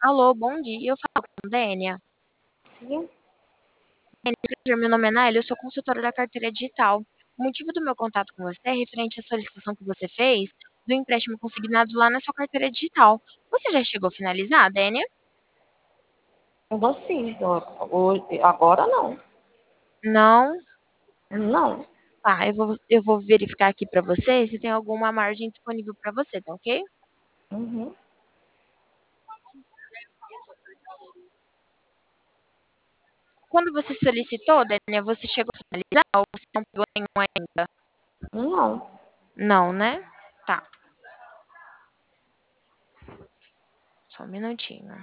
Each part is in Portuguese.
Alô, bom dia. Eu falo com a Dênia. Sim, Prazer, meu nome é Naila, eu sou consultora da carteira digital. O motivo do meu contato com você é referente à solicitação que você fez do empréstimo consignado lá na sua carteira digital. Você já chegou a finalizar, Dênia? eu vou sim. Agora não. Não? Não. Tá, eu vou verificar aqui para você se tem alguma margem disponível para você, tá ok? Uhum. Quando você solicitou, Dênia, você chegou a finalizar ou você não pegou nenhum ainda? Não. Não, né? Tá, só um minutinho.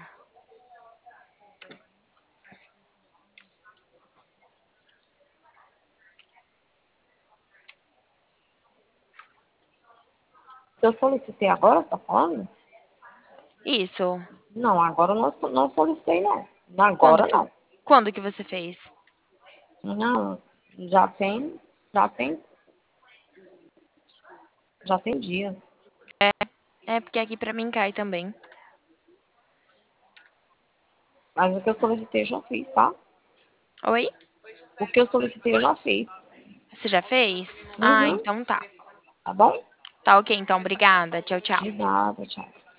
Se eu solicitei agora, tá falando? Isso. Não, agora eu não solicitei, não. Quando Agora que, não. quando que você fez? Não. Já tem, já tem, já tem dia. É porque aqui pra mim cai também. Mas o que eu solicitei eu já fiz, tá? Oi? O que eu solicitei eu já fiz. Você já fez? Ah, Uhum. então tá. Tá bom? Tá ok, então. Obrigada. Tchau, tchau. De nada, tchau.